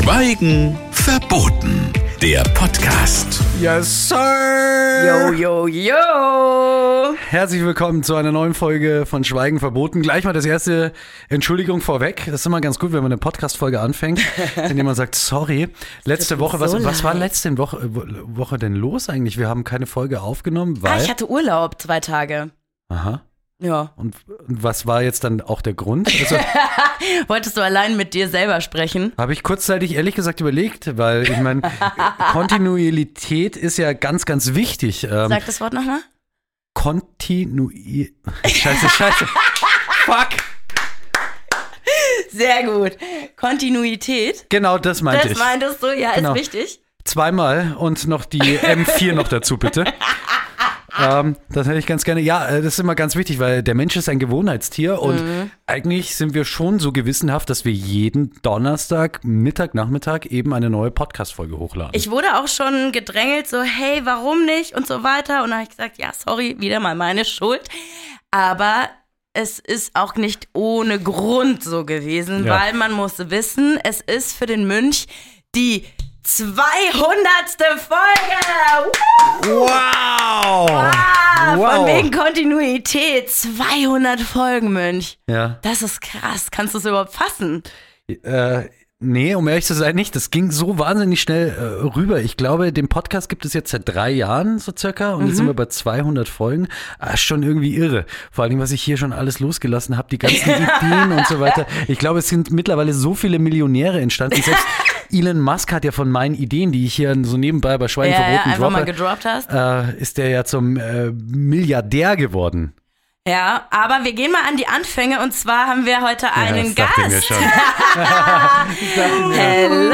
Schweigen verboten. Der Podcast. Yes, Sir! Yo, yo, yo! Herzlich willkommen zu einer neuen Folge von Schweigen verboten. Gleich mal das erste Entschuldigung vorweg. Das ist immer ganz gut, wenn man eine Podcast-Folge anfängt, wenn jemand sagt, sorry. Letzte Woche, was war letzte Woche denn los eigentlich? Wir haben keine Folge aufgenommen, weil... ich hatte Urlaub 2 Tage. Aha. Ja. Und was war jetzt dann auch der Grund? Also, wolltest du allein mit dir selber sprechen? habe ich kurzzeitig ehrlich gesagt überlegt, weil ich meine, Kontinuität ist ja ganz, ganz wichtig. Sag das Wort nochmal. Scheiße. Fuck. Sehr gut. Kontinuität. Genau, das meinte ich. Das meintest du, ja, Genau. ist wichtig. Zweimal und noch die M4 noch dazu, bitte. Das hätte ich ganz gerne. Ja, das ist immer ganz wichtig, weil der Mensch ist ein Gewohnheitstier und eigentlich sind wir schon so gewissenhaft, dass wir jeden Donnerstag, Mittag, Nachmittag eben eine neue Podcast-Folge hochladen. Ich wurde auch schon gedrängelt, so, hey, warum nicht und so weiter. Und dann habe ich gesagt, ja, sorry, wieder mal meine Schuld. Aber es ist auch nicht ohne Grund so gewesen, weil man muss wissen, es ist für den Mönch die 200. Folge! Wow! Von wegen Kontinuität. 200 Folgen, Mönch. Ja. Das ist krass. Kannst du es überhaupt fassen? Nee, um ehrlich zu sein, nicht. Das ging so wahnsinnig schnell rüber. Ich glaube, den Podcast gibt es jetzt seit 3 Jahren so circa und jetzt sind wir bei 200 Folgen. Schon irgendwie irre. Vor allem, was ich hier schon alles losgelassen habe, die ganzen Ideen und so weiter. Ich glaube, es sind mittlerweile so viele Millionäre entstanden. Selbst Elon Musk hat ja von meinen Ideen, die ich hier so nebenbei bei Schweigen verboten einfach mal gedroppt hast. ist der ja zum Milliardär geworden. Ja, aber wir gehen mal an die Anfänge und zwar haben wir heute einen das dachte ich mir Gast. schon. Hello!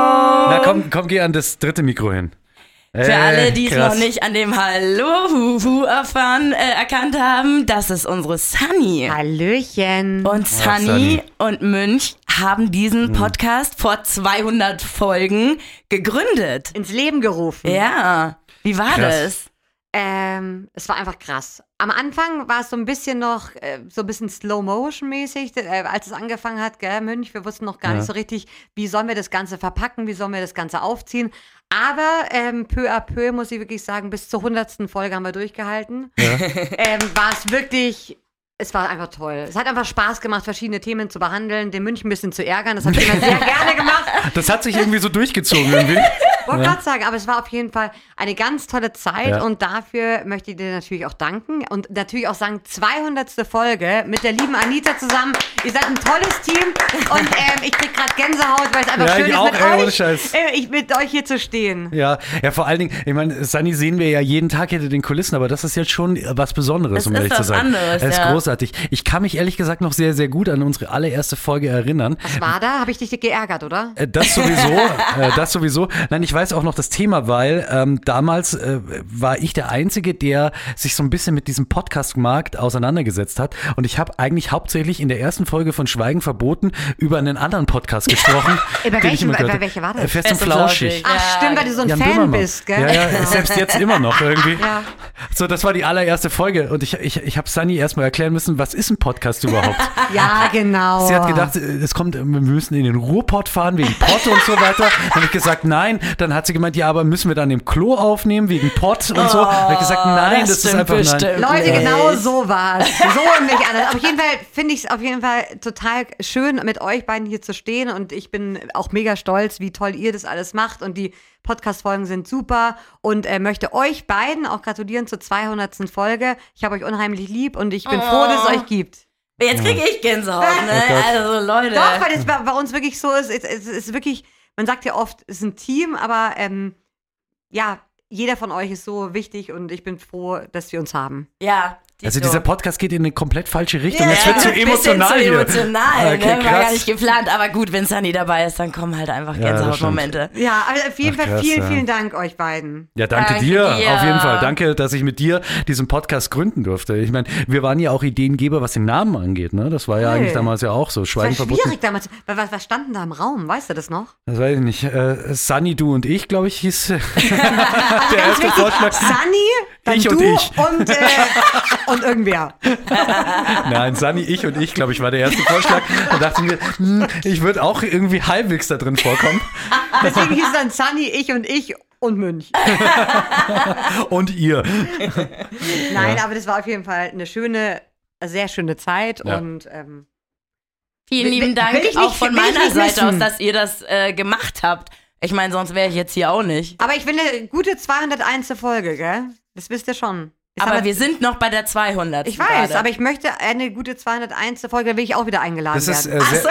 Na komm, geh an das dritte Mikro hin. Für alle, die es krass. noch nicht an dem Hallo erkannt haben, das ist unsere Sunny. Hallöchen. Und Sunny und Mönch haben diesen Podcast vor 200 Folgen gegründet. Ins Leben gerufen. Ja, wie war das? Es war einfach krass. Am Anfang war es so ein bisschen noch, so ein bisschen Slow-Motion-mäßig, als es angefangen hat, gell, Mönch, wir wussten noch gar nicht so richtig, wie sollen wir das Ganze verpacken, wie sollen wir das Ganze aufziehen. Aber peu à peu, muss ich wirklich sagen, bis zur 100. Folge haben wir durchgehalten. Ja. War es wirklich... Es war einfach toll. Es hat einfach Spaß gemacht, verschiedene Themen zu behandeln, den Mönch ein bisschen zu ärgern. Das habe ich immer sehr gerne gemacht. Das hat sich irgendwie so durchgezogen irgendwie. Wollte gerade sagen, aber es war auf jeden Fall eine ganz tolle Zeit und dafür möchte ich dir natürlich auch danken und natürlich auch sagen, 200. Folge mit der lieben Anita zusammen. Ihr seid ein tolles Team und ich krieg gerade Gänsehaut, weil es einfach schön ist, mit euch hier zu stehen. Ja, vor allen Dingen, ich meine, Sunny sehen wir ja jeden Tag hinter den Kulissen, aber das ist jetzt schon was Besonderes, um ehrlich zu sein. Anderes, es ist großartig. Ich kann mich ehrlich gesagt noch sehr, sehr gut an unsere allererste Folge erinnern. Was war da? Habe ich dich geärgert, oder? Das sowieso. Nein, ich weiß auch noch das Thema, weil damals war ich der Einzige, der sich so ein bisschen mit diesem Podcast-Markt auseinandergesetzt hat. Und ich habe eigentlich hauptsächlich in der ersten Folge von Schweigen verboten über einen anderen Podcast gesprochen. Über welche war das? Fest und Flauschig. Ach stimmt, weil du so ein Jan Fan Böhmermann. bist, gell? Ja, selbst jetzt immer noch irgendwie. Ja. So, das war die allererste Folge und ich habe Sunny erstmal erklären müssen, was ist ein Podcast überhaupt? Ja, genau. Sie hat gedacht, wir müssen in den Ruhrpott fahren wegen Pott und so weiter. Dann habe ich gesagt, nein. Dann hat sie gemeint, ja, aber müssen wir dann im Klo aufnehmen wegen Pott und so. Dann habe ich gesagt, nein, das ist einfach nein. Leute, genau so war es. So und nicht anders. Auf jeden Fall finde ich es auf jeden Fall total schön, mit euch beiden hier zu stehen und ich bin auch mega stolz, wie toll ihr das alles macht und die Podcast-Folgen sind super und möchte euch beiden auch gratulieren zur 200. Folge. Ich habe euch unheimlich lieb und ich bin froh, dass es euch gibt. Jetzt kriege ich Gänsehaut, ne? Also Leute. Doch, weil es bei uns wirklich so ist, es ist wirklich, man sagt ja oft, es ist ein Team, aber ja, jeder von euch ist so wichtig und ich bin froh, dass wir uns haben. Ja. Also dieser Podcast geht in eine komplett falsche Richtung. Ja, Es wird zu emotional hier. Emotional, Okay, ne? War krass. gar nicht geplant. Aber gut, wenn Sunny dabei ist, dann kommen halt einfach Gänsehautmomente. Ja, aber auf jeden Fall krass, vielen Dank euch beiden. Ja, danke dir, auf jeden Fall. Danke, dass ich mit dir diesen Podcast gründen durfte. Ich meine, wir waren ja auch Ideengeber, was den Namen angeht. Ne? Das war ja eigentlich damals ja auch so. Schweigen Das war verboten. schwierig damals. Was stand denn da im Raum? Weißt du das noch? Das weiß ich nicht. Sunny, du und ich, glaube ich, hieß der erste Vorschlag. Sunny, Dann ich du und ich. Und irgendwer. Nein, Sunny, ich und ich, glaube ich, war der erste Vorschlag. Da dachte ich mir, ich würde auch irgendwie halbwegs da drin vorkommen. Deswegen hieß es dann Sunny, ich und Münch. Und ihr. Nein, aber das war auf jeden Fall eine sehr schöne Zeit. Ja. Und Vielen lieben Dank will ich auch nicht- von will ich meiner nicht Seite aus, missen. dass ihr das gemacht habt. Ich meine, sonst wäre ich jetzt hier auch nicht. aber ich will eine gute 201. Folge, gell? Das wisst ihr schon. Jetzt Aber haben wir sind noch bei der 200. Ich weiß, gerade. aber ich möchte eine gute 201. Folge, da will ich auch wieder eingeladen Das ist, werden. sehr,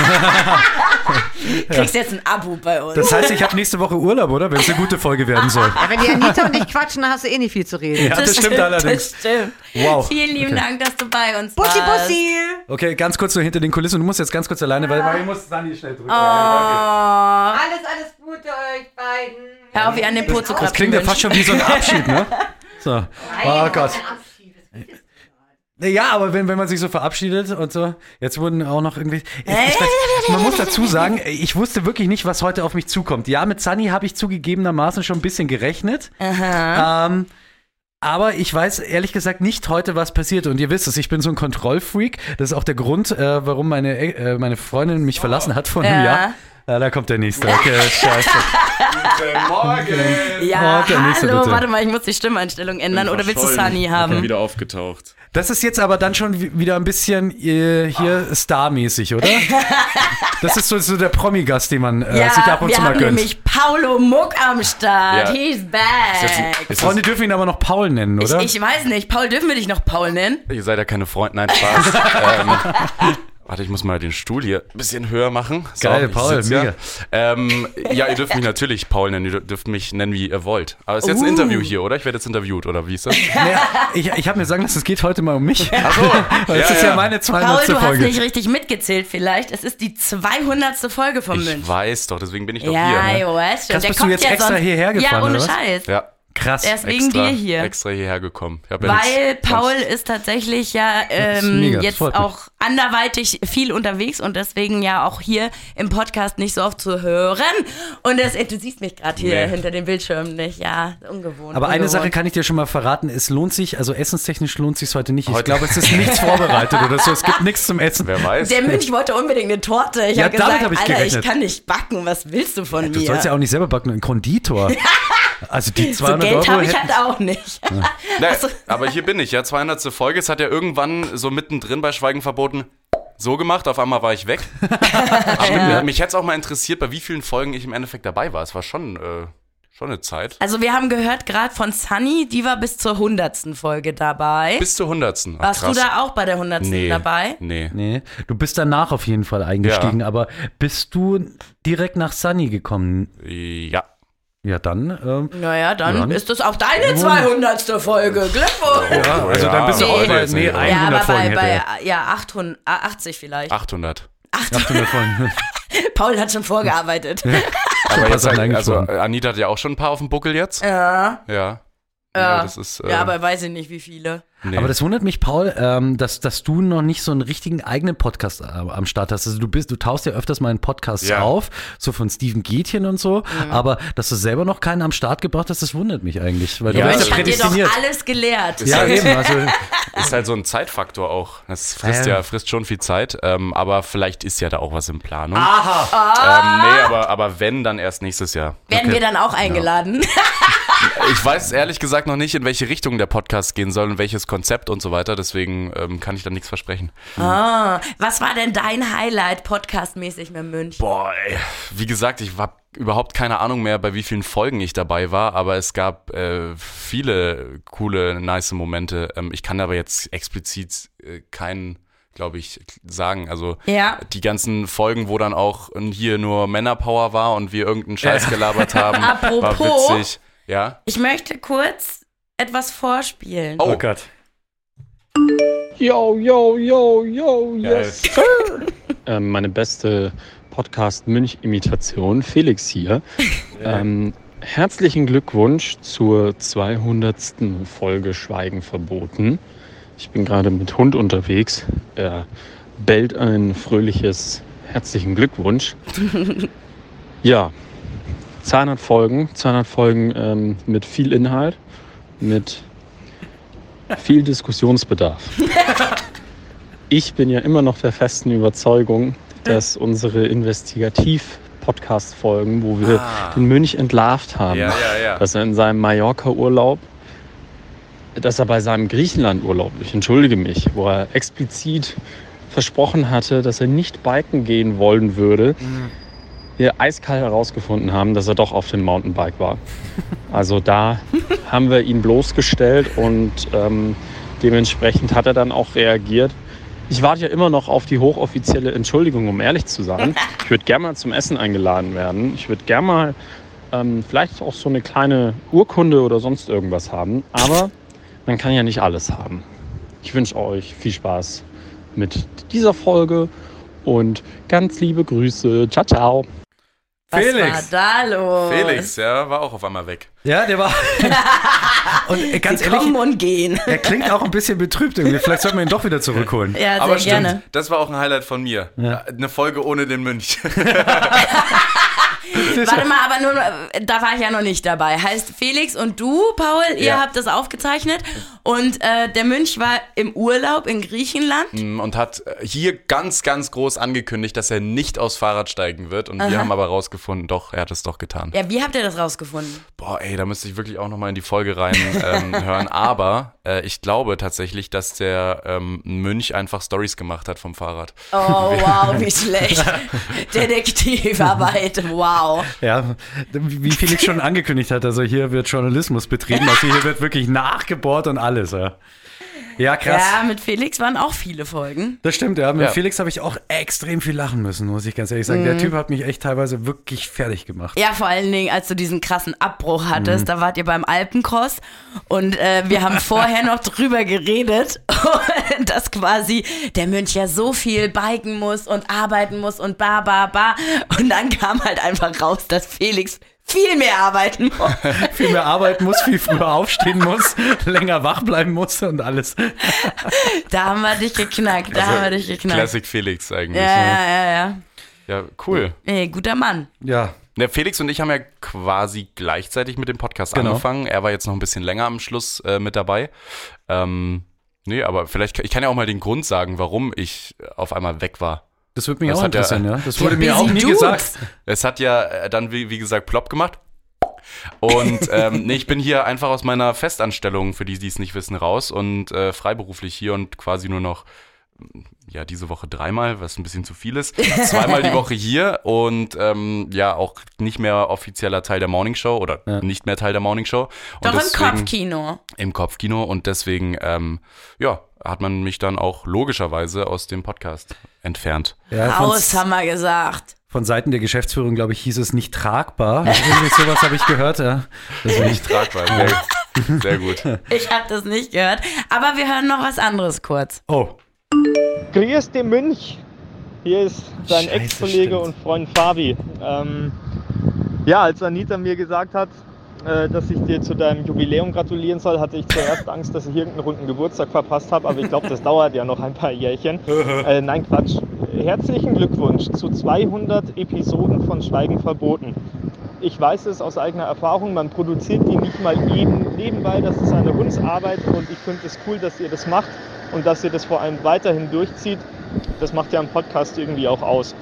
Kriegst jetzt ein Abo bei uns. das heißt, ich habe nächste Woche Urlaub, oder? Wenn es eine gute Folge werden soll. Ja, wenn die Anita und ich quatschen, dann hast du eh nicht viel zu reden. Ja, das stimmt allerdings. Das stimmt. Wow. Vielen lieben Okay. Dank, dass du bei uns Bussi, warst. Bussi! Okay, ganz kurz so hinter den Kulissen. Du musst jetzt ganz kurz alleine, weil ich muss Sunny schnell drücken. Oh, Alles Gute euch beiden. hör auf, wie an den Po zu Das kratzen. klingt ja fast schon wie so ein Abschied, ne? So. Oh Gott. Ja, aber wenn man sich so verabschiedet und so, jetzt wurden auch noch irgendwie. Man muss dazu sagen, ich wusste wirklich nicht, was heute auf mich zukommt. Ja, mit Sunny habe ich zugegebenermaßen schon ein bisschen gerechnet. Aber ich weiß ehrlich gesagt nicht heute, was passiert. Und ihr wisst es, ich bin so ein Kontrollfreak. Das ist auch der Grund, warum meine Freundin mich verlassen hat vor einem Jahr. Ja, da kommt der nächste. Okay, scheiße. Guten Morgen! Ja, Oh, der nächste, hallo, bitte. warte mal, ich muss die Stimmeinstellung ändern. Oder willst du Sunny Ich bin haben? wieder aufgetaucht. Das ist jetzt aber dann schon wieder ein bisschen hier starmäßig, oder? Das ist so der Promi-Gast, den man sich ab und wir zu mal haben gönnt. nämlich Paulo Muck am Start. Ja. He's back. Freunde dürfen ihn aber noch Paul nennen, oder? Ich weiß nicht. Paul, dürfen wir dich noch Paul nennen? Ihr seid ja keine Freunde. Nein, Spaß. Warte, ich muss mal den Stuhl hier ein bisschen höher machen. So, Geil, ich Paul, sitz mega. Ja, ihr dürft mich natürlich Paul nennen. Ihr dürft mich nennen, wie ihr wollt. Aber es ist jetzt ein Interview hier, oder? Ich werde jetzt interviewt, oder wie ist das? Naja, ich habe mir sagen lassen, es geht heute mal um mich. Achso. Weil es ist ja meine 200. Paul, du hast Folge. nicht richtig mitgezählt vielleicht. Es ist die 200. Folge von Ich Münch. weiß doch, deswegen bin ich doch Ja, hier. Ne? ich weiß schon. Krass, Der bist du kommt jetzt ja extra sonst- hierher gefahren, Ja, ohne oder was? Scheiß. Ja, Krass. Er ist wegen dir hier. Extra hierher gekommen. Ich hab ja Weil nichts- Paul ist tatsächlich ja ist mega, das jetzt freut mich. auch anderweitig viel unterwegs und deswegen ja auch hier im Podcast nicht so oft zu hören. Und du siehst mich gerade hier Nee. hinter dem Bildschirm nicht. Ja, ungewohnt. Aber eine ungewohnt. Sache kann ich dir schon mal verraten, es lohnt sich, also essenstechnisch lohnt sich heute nicht. Ich Heute- glaube, es ist nichts vorbereitet oder so, es gibt nichts zum Essen. Wer weiß. Der Münch wollte unbedingt eine Torte. Ich Ja, habe damit gesagt, hab ich Alter, gerechnet. ich kann nicht backen. Was willst du von Du mir? sollst ja auch nicht selber backen, ein Konditor. Also die so 200 Geld Euro habe ich hätten- halt auch nicht. Ne, aber hier bin ich, ja, 200. Folge. Es hat ja irgendwann so mittendrin bei Schweigen verboten so gemacht, auf einmal war ich weg. Aber mich hätte es auch mal interessiert, bei wie vielen Folgen ich im Endeffekt dabei war. Es war schon eine Zeit. Also wir haben gehört gerade von Sunny, die war bis zur 100. Folge dabei. Bis zur 100. Ach, Warst krass. du da auch bei der 100. Nee, dabei? Nee. Nee, du bist danach auf jeden Fall eingestiegen, aber bist du direkt nach Sunny gekommen? Ja. Ja, dann. Naja, dann Ja. ist das auch deine 200. Folge. Glückwunsch! Ja, also dann bist du Nee. auch bei Jetzt nicht, aber- 100 Ja, aber Folgen hätte bei er. ja, 80 vielleicht. 800. 800 Folgen. Paul hat schon vorgearbeitet. Aber jetzt Pass halt, also eingeflogen. Anita hat ja auch schon ein paar auf dem Buckel jetzt. Ja. Ja. Ja. Das ist, Ja, aber weiß ich nicht, wie viele. nee. Aber das wundert mich, Paul, dass du noch nicht so einen richtigen eigenen Podcast am Start hast. Also du tauchst ja öfters mal in Podcasts Ja. auf, so von Steven Gätchen und so, aber dass du selber noch keinen am Start gebracht hast, das wundert mich eigentlich, weil Ja, du bist Ich ja hab dir doch prädestiniert. alles gelehrt. Ja, eben, also ist halt so ein Zeitfaktor auch. Das Ja. frisst schon viel Zeit, aber vielleicht ist ja da auch was in Planung. aha. Nee, aber wenn, dann erst nächstes Jahr. Werden wir dann auch eingeladen? Ich weiß ehrlich gesagt noch nicht, in welche Richtung der Podcast gehen soll und welches Konzept und so weiter, deswegen kann ich da nichts versprechen. Was war denn dein Highlight podcastmäßig mit Münch? Boah, ey. Wie gesagt, ich habe überhaupt keine Ahnung mehr, bei wie vielen Folgen ich dabei war, aber es gab viele coole, nice Momente. Ich kann aber jetzt explizit keinen, glaube ich, sagen. Also Ja. die ganzen Folgen, wo dann auch hier nur Männerpower war und wir irgendeinen Scheiß gelabert haben, war Apropos. witzig. Ja? Ich möchte kurz etwas vorspielen. Oh, Gott. Yo, yo, yo, yo, yes, sir. Meine beste Podcast-Münch-Imitation, Felix hier. Herzlichen Glückwunsch zur 200. Folge Schweigen verboten. Ich bin gerade mit Hund unterwegs. Er bellt ein fröhliches herzlichen Glückwunsch. Ja, 200 Folgen mit viel Inhalt, mit viel Diskussionsbedarf. Ich bin ja immer noch der festen Überzeugung, dass unsere Investigativ-Podcast-Folgen, wo wir den Mönch entlarvt haben, dass er in seinem Mallorca-Urlaub, dass er bei seinem Griechenland-Urlaub, ich entschuldige mich, wo er explizit versprochen hatte, dass er nicht biken gehen wollen würde, wir eiskalt herausgefunden haben, dass er doch auf dem Mountainbike war. Also da haben wir ihn bloßgestellt und dementsprechend hat er dann auch reagiert. Ich warte ja immer noch auf die hochoffizielle Entschuldigung, um ehrlich zu sein. Ich würde gerne mal zum Essen eingeladen werden. Ich würde gerne mal vielleicht auch so eine kleine Urkunde oder sonst irgendwas haben. Aber man kann ja nicht alles haben. Ich wünsche euch viel Spaß mit dieser Folge und ganz liebe Grüße. Ciao, ciao. Felix. Was war da los? Felix, ja, war auch auf einmal weg. Ja, der war. Und ganz ehrlich, Kommen und gehen. er klingt auch ein bisschen betrübt irgendwie. Vielleicht sollten wir ihn doch wieder zurückholen. Ja, sehr Aber stimmt, gerne. das war auch ein Highlight von mir. Ja. Eine Folge ohne den Mönch. Warte mal, aber nur, da war ich ja noch nicht dabei. Heißt Felix und du, Paul, ihr habt das aufgezeichnet und der Mönch war im Urlaub in Griechenland. Und hat hier ganz, ganz groß angekündigt, dass er nicht aufs Fahrrad steigen wird. Und wir haben aber rausgefunden, doch, er hat es doch getan. Ja, wie habt ihr das rausgefunden? Boah, ey, da müsste ich wirklich auch nochmal in die Folge rein hören. Aber ich glaube tatsächlich, dass der Mönch einfach Stories gemacht hat vom Fahrrad. Oh, wow, wie schlecht. Detektivarbeit, wow. Ja, wie Felix schon angekündigt hat, also hier wird Journalismus betrieben, also hier wird wirklich nachgebohrt und alles. Ja, krass. Ja, mit Felix waren auch viele Folgen. Das stimmt, ja. Mit Felix habe ich auch extrem viel lachen müssen, muss ich ganz ehrlich sagen. Der Typ hat mich echt teilweise wirklich fertig gemacht. Ja, vor allen Dingen, als du diesen krassen Abbruch hattest, da wart ihr beim Alpencross und wir haben vorher noch drüber geredet, dass quasi der Mönch ja so viel biken muss und arbeiten muss und und dann kam halt einfach raus, dass Felix viel mehr arbeiten muss. Viel mehr arbeiten muss, viel früher aufstehen muss, länger wach bleiben muss und alles. Da haben wir dich geknackt, Classic Felix eigentlich. Ja. Ja, cool. Ey, guter Mann. Ja. Der Felix und ich haben ja quasi gleichzeitig mit dem Podcast angefangen. Er war jetzt noch ein bisschen länger am Schluss mit dabei. Nee, aber vielleicht, ich kann ja auch mal den Grund sagen, warum ich auf einmal weg war. Das würde mich Das auch hat interessieren, ja. Das wurde mir busy auch nie dude. gesagt. Es hat ja dann, wie gesagt, plopp gemacht. Und nee, ich bin hier einfach aus meiner Festanstellung, für die es nicht wissen, raus und freiberuflich hier und quasi nur noch, ja, diese Woche 3-mal, was ein bisschen zu viel ist, 2-mal die Woche hier und ja, auch nicht mehr offizieller Teil der Morning Show oder nicht mehr Teil der Morning Show. Und Doch deswegen, im Kopfkino. Im Kopfkino und deswegen, ja, hat man mich dann auch logischerweise aus dem Podcast entfernt. Ja, Raus, haben wir gesagt. von Seiten der Geschäftsführung, glaube ich, hieß es nicht tragbar. Irgendwie sowas habe ich gehört, ja. Das ist nicht tragbar. Sehr gut. Ich habe das nicht gehört. Aber wir hören noch was anderes kurz. Oh. Grüß den Mönch. Hier ist sein Scheiße, Ex-Kollege stimmt. und Freund Fabi. Ja, als Anita mir gesagt hat, dass ich dir zu deinem Jubiläum gratulieren soll, hatte ich zuerst Angst, dass ich irgendeinen runden Geburtstag verpasst habe, aber ich glaube, das dauert ja noch ein paar Jährchen. Nein, Quatsch. Herzlichen Glückwunsch zu 200 Episoden von Schweigen verboten. Ich weiß es aus eigener Erfahrung, man produziert die nicht mal eben nebenbei, das ist eine Hundsarbeit und ich finde es cool, dass ihr das macht und dass ihr das vor allem weiterhin durchzieht. Das macht ja einen Podcast irgendwie auch aus.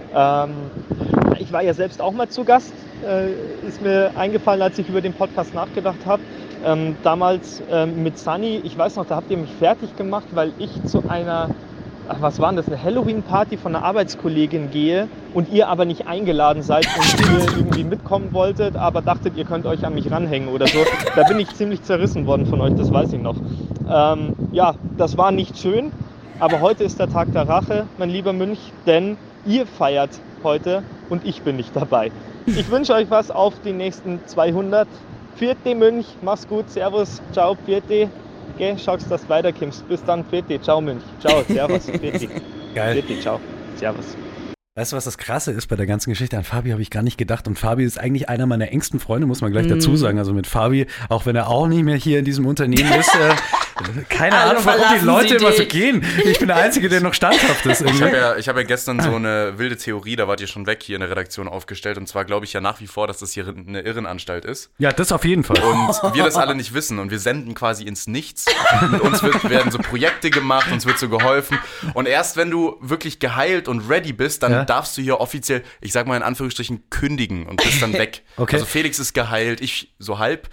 Ich war ja selbst auch mal zu Gast, ist mir eingefallen, als ich über den Podcast nachgedacht habe. Damals mit Sunny, ich weiß noch, da habt ihr mich fertig gemacht, weil ich zu einer, was war das, eine Halloween-Party von einer Arbeitskollegin gehe und ihr aber nicht eingeladen seid und ihr irgendwie mitkommen wolltet, aber dachtet, ihr könnt euch an mich ranhängen oder so. Da bin ich ziemlich zerrissen worden von euch, das weiß ich noch. Ja, das war nicht schön, aber heute ist der Tag der Rache, mein lieber Mönch, denn ihr feiert heute und ich bin nicht dabei. Ich wünsche euch was auf die nächsten 200. Vierte Mönch, mach's gut, servus, ciao, vierte. Geh, schaust, dass du weiterkommst. Bis dann, vierte, ciao Mönch, ciao, servus, vierte. Geil. Vierte, ciao, servus. Weißt du, was das Krasse ist bei der ganzen Geschichte? An Fabi habe ich gar nicht gedacht. Und Fabi ist eigentlich einer meiner engsten Freunde, muss man gleich dazu sagen. Also mit Fabi, auch wenn er auch nicht mehr hier in diesem Unternehmen ist, Keine Ahnung, warum die Leute immer so gehen. Ich bin der Einzige, der noch standhaft ist. Ich habe ja gestern so eine wilde Theorie, da wart ihr schon weg hier in der Redaktion aufgestellt. Und zwar glaube ich ja nach wie vor, dass das hier eine Irrenanstalt ist. Ja, das auf jeden Fall. Und wir das alle nicht wissen. Und wir senden quasi ins Nichts. Und uns werden so Projekte gemacht, uns wird so geholfen. Und erst wenn du wirklich geheilt und ready bist, dann darfst du hier offiziell, ich sag mal in Anführungsstrichen, kündigen und bist dann weg. Okay. Also Felix ist geheilt, ich so halb.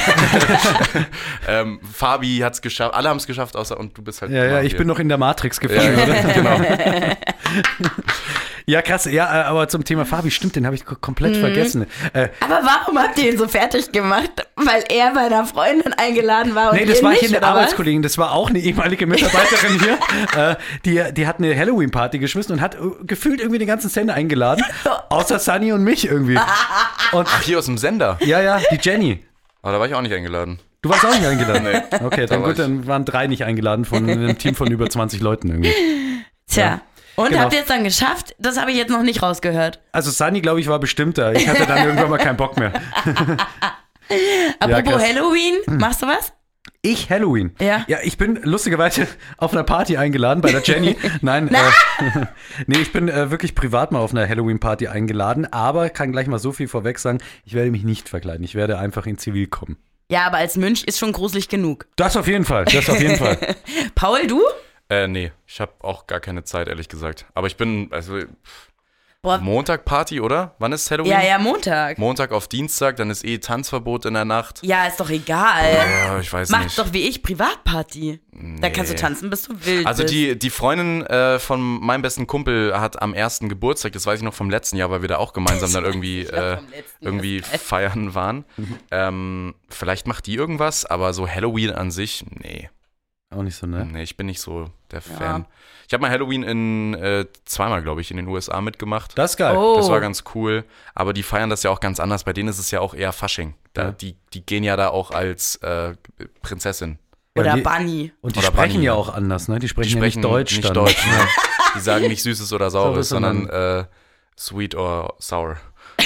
Fabi hat's geschafft, alle haben es geschafft, außer und du bist halt. Ja, ich bin noch in der Matrix gefangen, oder? Genau. Ja, krass. Ja, aber zum Thema Fabi, stimmt, den habe ich komplett vergessen. Aber warum habt ihr ihn so fertig gemacht? Weil er bei einer Freundin eingeladen war und nee, das ihr war nicht, hier eine oder Arbeitskollegin, das war auch eine ehemalige Mitarbeiterin hier. Die hat eine Halloween-Party geschmissen und hat gefühlt irgendwie den ganzen Sender eingeladen, außer Sunny und mich irgendwie. Und Ach, hier aus dem Sender? ja, die Jenny. Aber da war ich auch nicht eingeladen. Du warst auch nicht eingeladen? Nee. Okay, dann waren 3 nicht eingeladen von einem Team von über 20 Leuten irgendwie. Tja. Ja. Und Genau. habt ihr es dann geschafft? Das habe ich jetzt noch nicht rausgehört. Also Sunny, glaube ich, war bestimmter. Ich hatte dann irgendwann mal keinen Bock mehr. Apropos krass. Halloween, machst du was? Ich Halloween? Ja. Ja, ich bin lustigerweise auf einer Party eingeladen bei der Jenny. Nein, nee, ich bin wirklich privat mal auf einer Halloween-Party eingeladen, aber kann gleich mal so viel vorweg sagen, ich werde mich nicht verkleiden. Ich werde einfach in Zivil kommen. Ja, aber als Mönch ist schon gruselig genug. Das auf jeden Fall, Paul, du? Nee, ich habe auch gar keine Zeit, ehrlich gesagt. Aber ich bin, also, Boah. Montag Party, oder? Wann ist Halloween? Ja, Montag. Montag auf Dienstag, dann ist Tanzverbot in der Nacht. Ja, ist doch egal. Ja, ich weiß Mach nicht. doch wie ich, Privatparty. Da kannst du tanzen, bis du willst. Also die Freundin von meinem besten Kumpel hat am 1. Geburtstag, das weiß ich noch vom letzten Jahr, weil wir da auch gemeinsam dann irgendwie feiern waren. Vielleicht macht die irgendwas, aber so Halloween an sich, nee. Auch nicht so, ne? Nee, ich bin nicht so der Fan. Ich habe mal Halloween zweimal, glaube ich, in den USA mitgemacht. Das ist geil. Oh. Das war ganz cool. Aber die feiern das ja auch ganz anders. Bei denen ist es ja auch eher Fasching. Die gehen ja da auch als Prinzessin. Oder die- Bunny. Und die Oder sprechen Bunny. ja auch anders, ne? Die Die sprechen sprechen ja nicht Deutsch. Nicht dann. Deutsch, ne? Die sagen nicht Süßes oder Saures, Saures, sondern sweet or sour.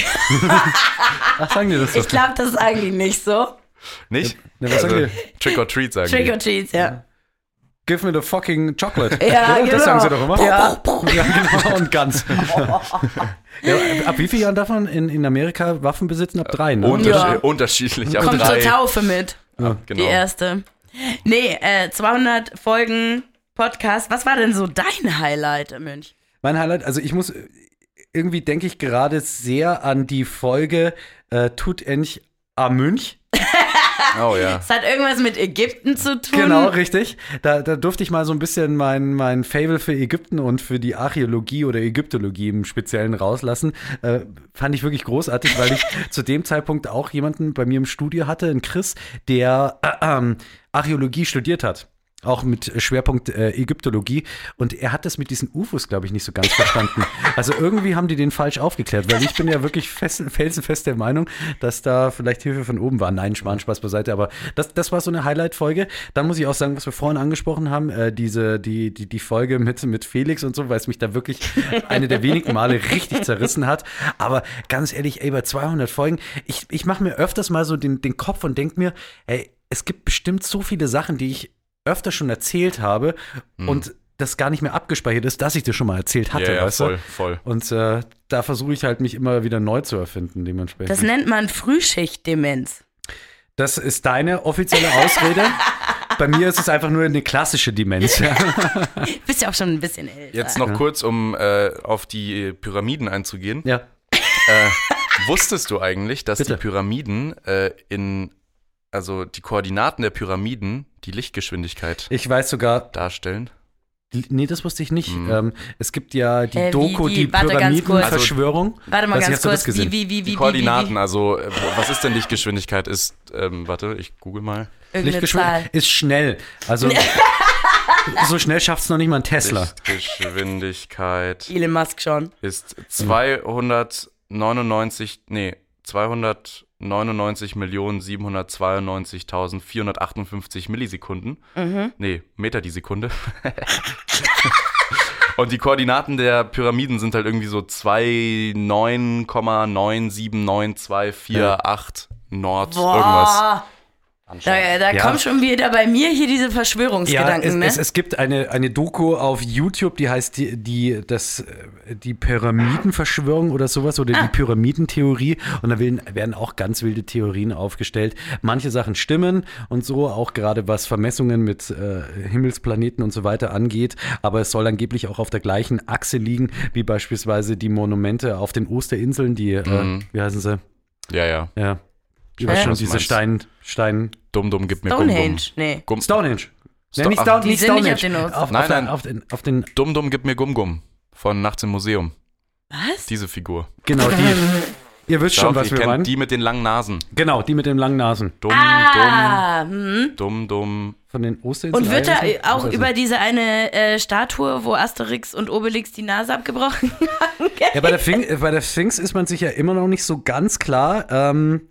Ach, sagen die das so? Ich glaube, das ist eigentlich nicht so. Nicht? Ne, was sagen Trick or treat sagen Trick die. or treat, ja. Give me the fucking chocolate. Ja, Oder? genau. Das sagen sie doch immer. Ja. Ja, genau, und ganz. Ja, ab wie vielen Jahren darf man in Amerika Waffen besitzen? Ab 3, ne? Ja. Unterschiedlich, ab Kommt 3. zur Taufe mit. Ja. Genau. Die erste. Nee, 200 Folgen Podcast. Was war denn so dein Highlight, Mönch? Mein Highlight, also irgendwie denke ich gerade sehr an die Folge Tut endlich a Münch. Oh ja. Es hat irgendwas mit Ägypten zu tun. Genau, richtig. Da durfte ich mal so ein bisschen mein Fable für Ägypten und für die Archäologie oder Ägyptologie im Speziellen rauslassen. Fand ich wirklich großartig, weil ich zu dem Zeitpunkt auch jemanden bei mir im Studio hatte, einen Chris, der Archäologie studiert hat. Auch mit Schwerpunkt Ägyptologie. Und er hat das mit diesen UFOs, glaube ich, nicht so ganz verstanden. Also irgendwie haben die den falsch aufgeklärt, weil ich bin ja wirklich felsenfest der Meinung, dass da vielleicht Hilfe von oben war. Nein, Spaß beiseite, aber das war so eine Highlight-Folge. Dann muss ich auch sagen, was wir vorhin angesprochen haben, die Folge mit Felix und so, weil es mich da wirklich eine der wenigen Male richtig zerrissen hat. Aber ganz ehrlich, ey, bei 200 Folgen, ich mache mir öfters mal so den Kopf und denke mir, ey, es gibt bestimmt so viele Sachen, die ich öfter schon erzählt habe und das gar nicht mehr abgespeichert ist, dass ich das schon mal erzählt hatte, Ja, weißt voll. du? Und da versuche ich halt mich immer wieder neu zu erfinden, dementsprechend. Das nennt man Frühschichtdemenz. Das ist deine offizielle Ausrede. Bei mir ist es einfach nur eine klassische Demenz. Ja. Bist ja auch schon ein bisschen älter. Jetzt noch kurz, um auf die Pyramiden einzugehen. Ja. Wusstest du eigentlich, dass Bitte. die Pyramiden also die Koordinaten der Pyramiden die Lichtgeschwindigkeit Ich weiß sogar, darstellen? nee, das wusste ich nicht. Es gibt ja die Doku, die warte, ganz kurz. Pyramidenverschwörung. Warte mal Weiß nicht, ganz hast du das kurz. gesehen? Die Koordinaten, also was ist denn Lichtgeschwindigkeit? Ist, warte, ich google mal. Irgendeine Zahl. Ist schnell. Also so schnell schafft es noch nicht mal ein Tesla. Lichtgeschwindigkeit Elon Musk schon. ist 299.792.458 Millisekunden. Nee, Meter die Sekunde. Und die Koordinaten der Pyramiden sind halt irgendwie so 29,979248 Nord irgendwas. Da kommen schon wieder bei mir hier diese Verschwörungsgedanken, ne? Es gibt eine Doku auf YouTube, die heißt die Pyramidenverschwörung oder sowas oder die Pyramidentheorie und da werden auch ganz wilde Theorien aufgestellt. Manche Sachen stimmen und so, auch gerade was Vermessungen mit Himmelsplaneten und so weiter angeht, aber es soll angeblich auch auf der gleichen Achse liegen, wie beispielsweise die Monumente auf den Osterinseln, die, wie heißen sie? Ja. Ich weiß schon, diese Stein. Dumm, gib mir Stonehenge, nee. Stonehenge. Nicht Stonehenge. Auf den Dumm, gib mir Gum von Nachts im Museum. Was? Diese Figur. Genau, die. Ihr wisst schon, was wir meinen. Die mit den langen Nasen. Genau, die mit den langen Nasen. Dumm. Von den Osterinseln. Und wird da auch über diese eine Statue, wo Asterix und Obelix die Nase abgebrochen haben? Ja, bei der Sphinx ist man sich ja immer noch nicht so ganz klar,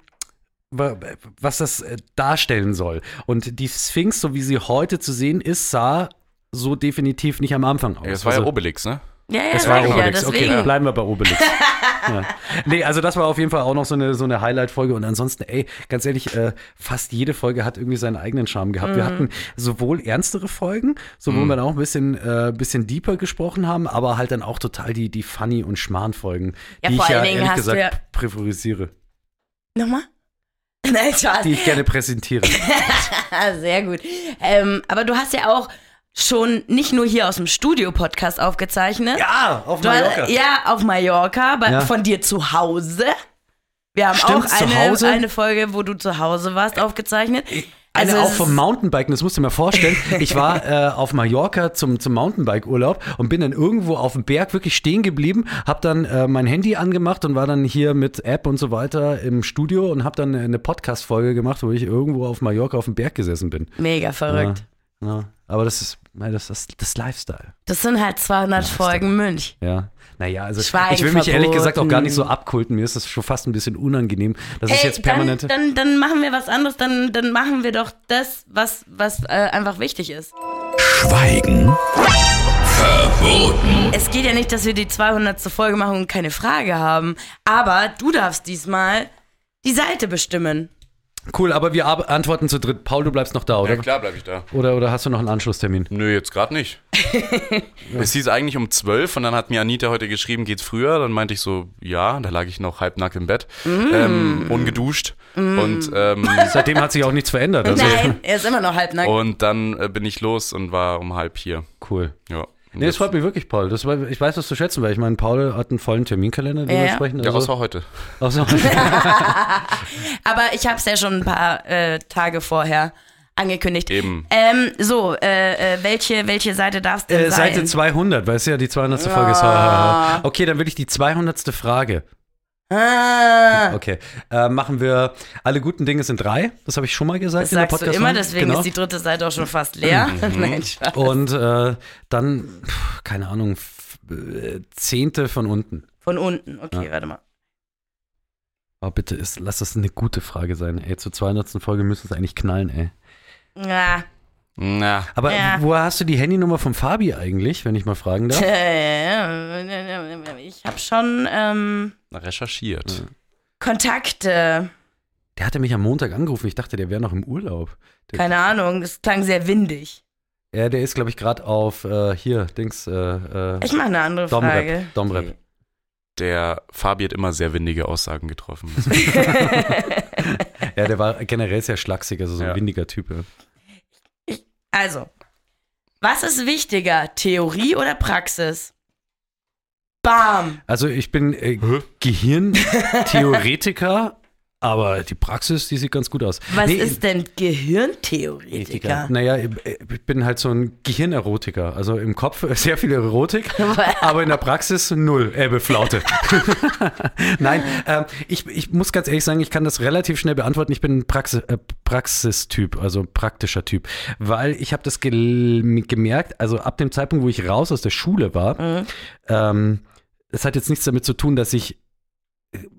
was das darstellen soll. Und die Sphinx, so wie sie heute zu sehen ist, sah so definitiv nicht am Anfang aus. Ja, das war ja Obelix, ne? Ja, das war Obelix. Ja, okay, bleiben wir bei Obelix. Ja. Nee, also das war auf jeden Fall auch noch so eine Highlight-Folge und ansonsten, ganz ehrlich, fast jede Folge hat irgendwie seinen eigenen Charme gehabt. Wir hatten sowohl ernstere Folgen, wo wir auch ein bisschen deeper gesprochen haben, aber halt dann auch total die Funny- und Schmarrn-Folgen, die ich ja ehrlich gesagt präferisiere. Nochmal? Nein, Spaß. Die ich gerne präsentiere. Sehr gut. Aber du hast ja auch schon nicht nur hier aus dem Studio-Podcast aufgezeichnet. Ja, auf Mallorca. Auf Mallorca, von dir zu Hause. Wir haben auch eine Folge, wo du zu Hause warst, aufgezeichnet. Also auch vom Mountainbiken, das musst du dir mal vorstellen. Ich war auf Mallorca zum Mountainbike-Urlaub und bin dann irgendwo auf dem Berg wirklich stehen geblieben, hab dann mein Handy angemacht und war dann hier mit App und so weiter im Studio und hab dann eine Podcast-Folge gemacht, wo ich irgendwo auf Mallorca auf dem Berg gesessen bin. Mega verrückt. Ja. Aber das ist das Lifestyle. Das sind halt 200 Folgen Mönch. Ja. Naja, also Schweigen ich will mich verboten. ehrlich gesagt auch gar nicht so abkulten. Mir ist das schon fast ein bisschen unangenehm. Das ist jetzt permanent. Dann machen wir was anderes. Dann machen wir doch das, was einfach wichtig ist. Schweigen verboten. Es geht ja nicht, dass wir die 200. Folge machen und keine Frage haben. Aber du darfst diesmal die Seite bestimmen. Cool, aber wir antworten zu dritt. Paul, du bleibst noch da, oder? Ja, klar bleib ich da. Oder hast du noch einen Anschlusstermin? Nö, jetzt gerade nicht. Es hieß eigentlich um 12 und dann hat mir Anita heute geschrieben, geht's früher? Dann meinte ich so, ja, da lag ich noch halbnackt im Bett, ungeduscht. Und seitdem hat sich auch nichts verändert. Also. Nein, er ist immer noch halbnackt. Und dann bin ich los und war um 12:30 hier. Cool. Ja. Nee, das freut mich wirklich, Paul. Ich weiß, was zu schätzen, weil ich meine, Paul hat einen vollen Terminkalender dementsprechend. Ja, außer heute. Aber ich habe es ja schon ein paar Tage vorher angekündigt. Eben. Welche Seite darfst du denn sein? Seite 200, weißt du ja, die 200. Folge ist. Okay, dann will ich die 200. Frage. Okay, machen wir alle guten Dinge sind 3. Das habe ich schon mal gesagt. Das sagst du immer, deswegen ist die dritte Seite auch schon fast leer. Nein, Spaß. Und dann, keine Ahnung, 10. von unten. Von unten, okay, warte mal. Aber bitte, lass das eine gute Frage sein. Ey, zur 200. Folge müsste es eigentlich knallen, ey. Ja. Na. Aber woher hast du die Handynummer von Fabi eigentlich, wenn ich mal fragen darf? Ich habe schon recherchiert. Kontakte. Der hatte mich am Montag angerufen. Ich dachte, der wäre noch im Urlaub. Keine Ahnung, es klang sehr windig. Ja, der ist, glaube ich, gerade auf ich mache eine andere Frage. Domrep. Okay. Der Fabi hat immer sehr windige Aussagen getroffen. Ja, der war generell sehr schlaksig, also so ein windiger Typ. Ja. Also, was ist wichtiger, Theorie oder Praxis? Bam! Also ich bin Gehirntheoretiker, aber die Praxis, die sieht ganz gut aus. Was ist denn Gehirntheoretiker? Naja, ich bin halt so ein Gehirnerotiker. Also im Kopf sehr viel Erotik, aber in der Praxis null Flaute. Nein, ich muss ganz ehrlich sagen, ich kann das relativ schnell beantworten. Ich bin ein Praxistyp, also praktischer Typ. Weil ich habe das gemerkt, also ab dem Zeitpunkt, wo ich raus aus der Schule war, es hat jetzt nichts damit zu tun, dass ich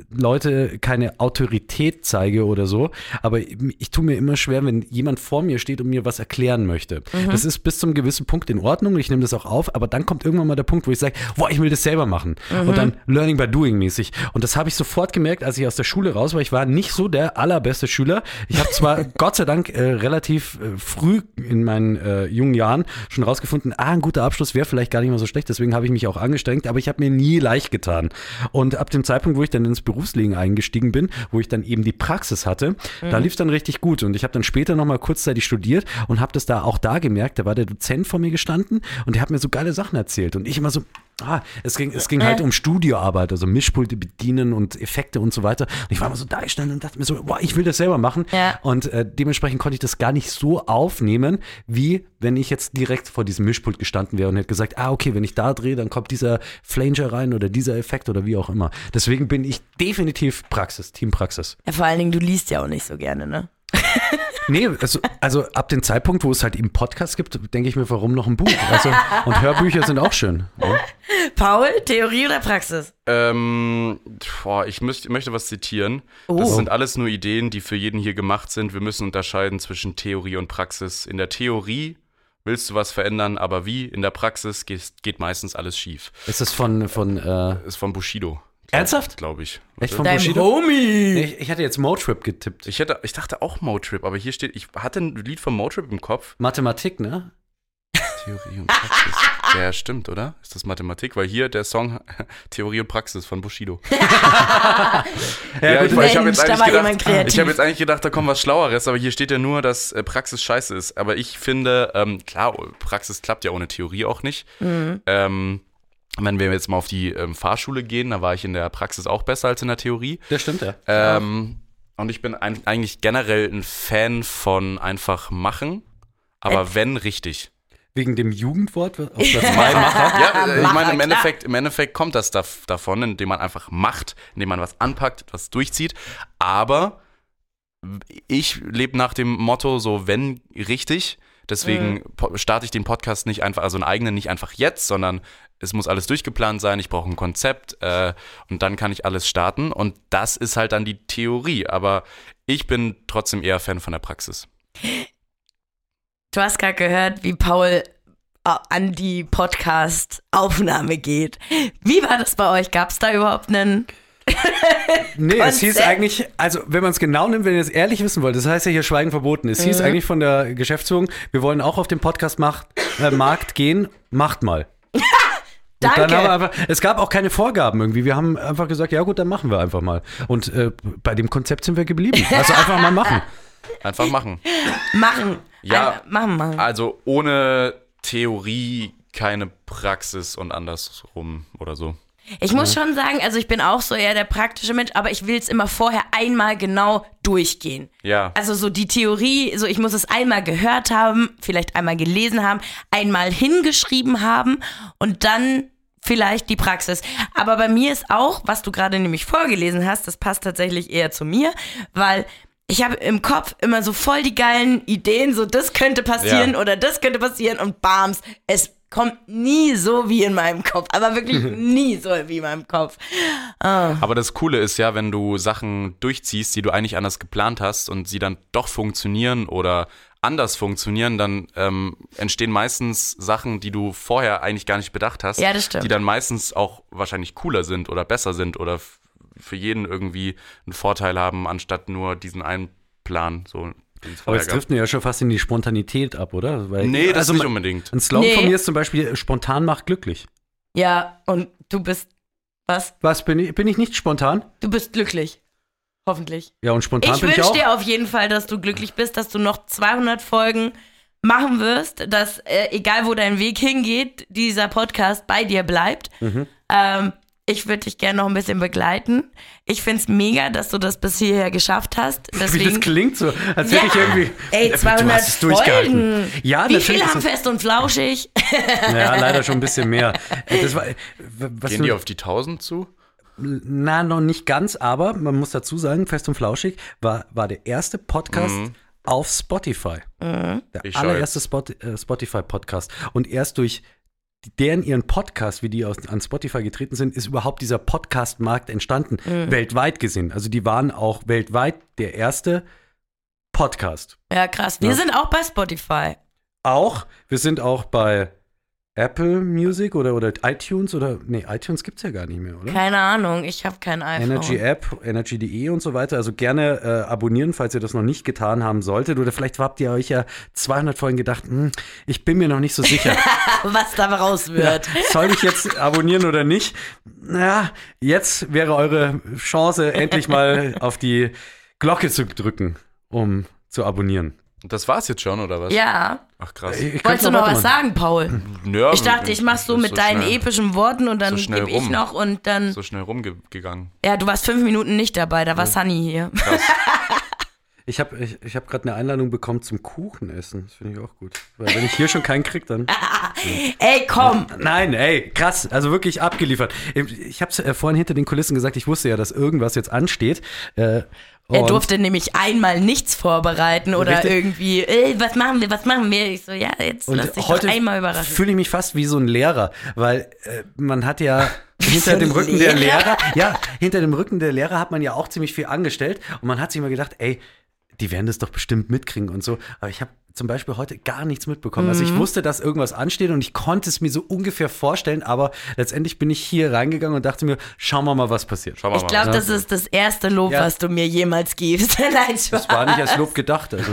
Leute keine Autorität zeige oder so, aber ich tue mir immer schwer, wenn jemand vor mir steht und mir was erklären möchte. Das ist bis zum gewissen Punkt in Ordnung, ich nehme das auch auf, aber dann kommt irgendwann mal der Punkt, wo ich sage, boah, ich will das selber machen. Und dann Learning by Doing mäßig. Und das habe ich sofort gemerkt, als ich aus der Schule raus war. Ich war nicht so der allerbeste Schüler. Ich habe zwar Gott sei Dank relativ früh in meinen jungen Jahren schon rausgefunden, ein guter Abschluss wäre vielleicht gar nicht mal so schlecht, deswegen habe ich mich auch angestrengt, aber ich habe mir nie leicht getan. Und ab dem Zeitpunkt, wo ich dann ins Berufsleben eingestiegen bin, wo ich dann eben die Praxis hatte, da lief es dann richtig gut. Und ich habe dann später nochmal kurzzeitig studiert und habe das auch da gemerkt, da war der Dozent vor mir gestanden und der hat mir so geile Sachen erzählt. Und ich immer so, es ging halt um Studioarbeit, also Mischpulte bedienen und Effekte und so weiter. Und ich war immer so da gestanden und dachte mir so, boah, ich will das selber machen. Ja. Und dementsprechend konnte ich das gar nicht so aufnehmen, wie wenn ich jetzt direkt vor diesem Mischpult gestanden wäre und hätte gesagt, okay, wenn ich da drehe, dann kommt dieser Flanger rein oder dieser Effekt oder wie auch immer. Deswegen bin ich definitiv Team Praxis. Ja, vor allen Dingen, du liest ja auch nicht so gerne, ne? Nee, also ab dem Zeitpunkt, wo es halt eben Podcasts gibt, denke ich mir, warum noch ein Buch? Also, und Hörbücher sind auch schön. Ja. Paul, Theorie oder Praxis? Ich möchte was zitieren. Das sind alles nur Ideen, die für jeden hier gemacht sind. Wir müssen unterscheiden zwischen Theorie und Praxis. In der Theorie willst du was verändern, aber wie? In der Praxis geht meistens alles schief. Ist das von ist von Bushido. Ernsthaft? Glaube ich. Echt von Dein Bushido? Homie! Ich hatte jetzt Motrip getippt. Ich dachte auch Motrip, aber hier steht, ich hatte ein Lied von Motrip im Kopf. Mathematik, ne? Theorie und Praxis. Ja, stimmt, oder? Ist das Mathematik? Weil hier der Song Theorie und Praxis von Bushido. Ich habe jetzt eigentlich gedacht, da kommt was Schlaueres, aber hier steht ja nur, dass Praxis scheiße ist. Aber ich finde, klar, Praxis klappt ja ohne Theorie auch nicht. Wenn wir jetzt mal auf die Fahrschule gehen, da war ich in der Praxis auch besser als in der Theorie. Das stimmt, ja. Und ich bin eigentlich generell ein Fan von einfach machen, aber wenn richtig. Wegen dem Jugendwort auf Platz 2 Macher? Ja, ich meine, im Endeffekt kommt das davon, indem man einfach macht, indem man was anpackt, was durchzieht. Aber ich lebe nach dem Motto so, wenn richtig. Deswegen starte ich den Podcast nicht einfach, also einen eigenen nicht einfach jetzt, sondern es muss alles durchgeplant sein, ich brauche ein Konzept und dann kann ich alles starten. Und das ist halt dann die Theorie. Aber ich bin trotzdem eher Fan von der Praxis. Du hast gerade gehört, wie Paul an die Podcast-Aufnahme geht. Wie war das bei euch? Gab es da überhaupt einen Nee, es hieß eigentlich, also wenn man es genau nimmt, wenn ihr es ehrlich wissen wollt, das heißt ja hier Schweigen verboten. Es hieß eigentlich von der Geschäftsführung, wir wollen auch auf den Podcast-Markt gehen, macht mal. Danke. Dann haben wir es gab auch keine Vorgaben irgendwie. Wir haben einfach gesagt, ja gut, dann machen wir einfach mal. Und bei dem Konzept sind wir geblieben. Also einfach mal machen. Einfach machen. Machen. Ja, machen. Also ohne Theorie keine Praxis und andersrum oder so. Ich muss schon sagen, also ich bin auch so eher der praktische Mensch, aber ich will es immer vorher einmal genau durchgehen. Ja. Also so die Theorie, so ich muss es einmal gehört haben, vielleicht einmal gelesen haben, einmal hingeschrieben haben und dann vielleicht die Praxis. Aber bei mir ist auch, was du gerade nämlich vorgelesen hast, das passt tatsächlich eher zu mir, weil ich habe im Kopf immer so voll die geilen Ideen, so das könnte passieren oder das könnte passieren und bams, es kommt nie so wie in meinem Kopf, aber wirklich nie so wie in meinem Kopf. Aber das Coole ist ja, wenn du Sachen durchziehst, die du eigentlich anders geplant hast und sie dann doch funktionieren oder anders funktionieren, dann entstehen meistens Sachen, die du vorher eigentlich gar nicht bedacht hast, ja, das stimmt. Die dann meistens auch wahrscheinlich cooler sind oder besser sind oder für jeden irgendwie einen Vorteil haben, anstatt nur diesen einen Plan, so. Aber jetzt trifft mir ja schon fast in die Spontanität ab, oder? Weil, nee, das nicht unbedingt. Ein Slogan von mir ist zum Beispiel, spontan macht glücklich. Ja, und du bist, was? Was, bin ich nicht spontan? Du bist glücklich. Hoffentlich. Ja, und spontan bin ich auch. Ich wünsche dir auf jeden Fall, dass du glücklich bist, dass du noch 200 Folgen machen wirst, dass, egal wo dein Weg hingeht, dieser Podcast bei dir bleibt. Ich würde dich gerne noch ein bisschen begleiten. Ich finde es mega, dass du das bis hierher geschafft hast. Deswegen, wie das klingt so, als hätte ich irgendwie... Ey, 200 Folgen. Ja, wie viele haben fest und flauschig? Ja, leider schon ein bisschen mehr. Gehen die auf die 1000 zu? Na, noch nicht ganz, aber man muss dazu sagen, Fest und Flauschig war der erste Podcast auf Spotify. Der allererste Spotify-Podcast. Und erst durch deren ihren Podcast, wie die an Spotify getreten sind, ist überhaupt dieser Podcast-Markt entstanden, weltweit gesehen. Also die waren auch weltweit der erste Podcast. Ja, krass. Wir sind auch bei Spotify. Wir sind auch bei Apple Music oder iTunes iTunes gibt's ja gar nicht mehr, oder? Keine Ahnung, ich habe kein iPhone. Energy App, Energy.de und so weiter. Also gerne abonnieren, falls ihr das noch nicht getan haben solltet. Oder vielleicht habt ihr euch ja 200 Folgen gedacht, ich bin mir noch nicht so sicher. Was da raus wird. Ja, soll ich jetzt abonnieren oder nicht? Na, jetzt wäre eure Chance, endlich mal auf die Glocke zu drücken, um zu abonnieren. Das war's jetzt schon, oder was? Ja. Ach, krass. Wolltest du noch was sagen, Paul? Ja, ich dachte, ich mach's so mit deinen epischen Worten und dann gebe ich noch und dann... So schnell rumgegangen. Ja, du warst 5 Minuten nicht dabei, da war Sunny hier. Krass. Ich hab gerade eine Einladung bekommen zum Kuchenessen. Das finde ich auch gut. Weil wenn ich hier schon keinen krieg, dann... Ey, komm! Nein, ey, krass. Also wirklich abgeliefert. Ich habe es vorhin hinter den Kulissen gesagt, ich wusste ja, dass irgendwas jetzt ansteht. Er durfte nämlich einmal nichts vorbereiten oder irgendwie, was machen wir? Ich so, ja, jetzt lass dich doch einmal überraschen. Heute fühle ich mich fast wie so ein Lehrer, weil man hat ja hinter dem Rücken der Lehrer, hinter dem Rücken der Lehrer hat man ja auch ziemlich viel angestellt und man hat sich immer gedacht, ey, die werden das doch bestimmt mitkriegen und so. Aber ich habe zum Beispiel heute gar nichts mitbekommen. Also ich wusste, dass irgendwas ansteht und ich konnte es mir so ungefähr vorstellen, aber letztendlich bin ich hier reingegangen und dachte mir, schauen wir mal, was passiert. Ich glaube, das ist das erste Lob, was du mir jemals gibst. Nein, Spaß. Das war nicht als Lob gedacht. Also.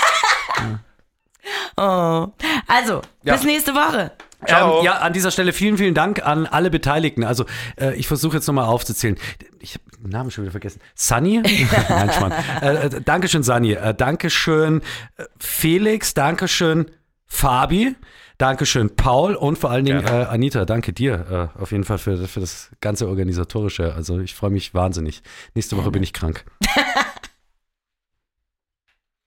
Also, bis nächste Woche. An dieser Stelle vielen, vielen Dank an alle Beteiligten. Also ich versuche jetzt nochmal aufzuzählen. Ich habe den Namen schon wieder vergessen. Sunny? Nein, Schmarrn. Dankeschön, Sunny. Dankeschön, Felix. Dankeschön, Fabi. Dankeschön, Paul. Und vor allen Dingen Anita, danke dir auf jeden Fall für das ganze Organisatorische. Also ich freue mich wahnsinnig. Nächste Woche bin ich krank.